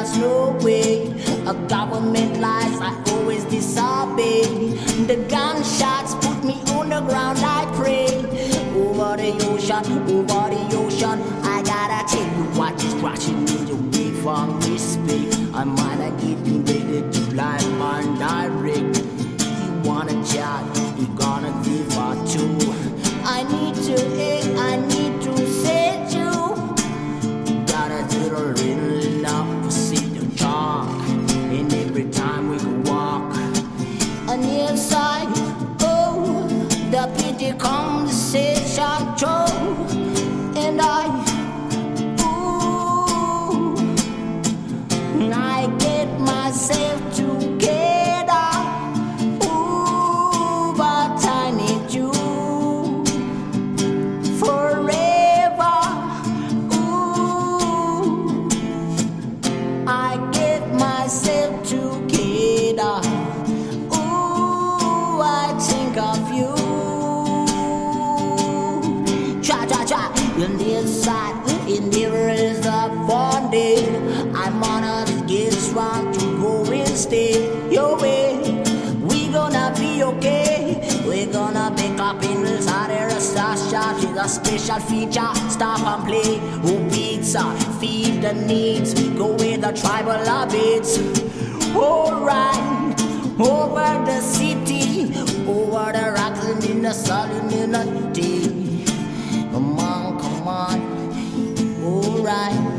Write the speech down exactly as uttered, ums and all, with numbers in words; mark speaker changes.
Speaker 1: there's no way. A government lies, I always disobey. The gunshots put me on the ground, I pray. Over the ocean, over the ocean, I gotta tell you what is crashing me away from respect. I might not give you ready to fly man direct. You wanna chat, you gonna give her two. I need to eat, I need to set you. Gotta do the little enough to see the talk. And every time we can walk on the inside, oh, the pity conversation too. And I, ooh, I get myself together. Ooh, but I need you forever. Ooh, I get myself together. Ooh, I think of you. Cha cha cha. In this side, in there is a bondage. I'm on a get strong to go instead. Your way, we gonna be okay. We gonna pick up in the side of a star shot. She's a special feature. Stop and play. Who beats her? Feed the needs. Go with the tribal habits. Alright, over the city, over the rocks and in the salinity. Come on, come on. Alright.